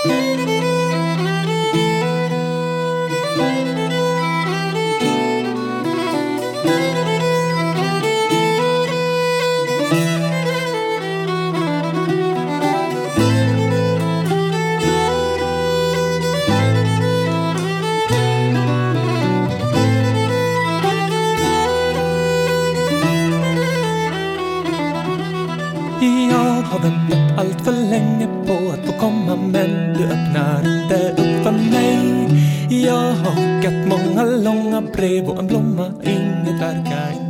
Jag har väntat allt för länge på att få komma, men du öppnar inte upp för mig. Jag har skickat många långa brev och en blomma, inget verkar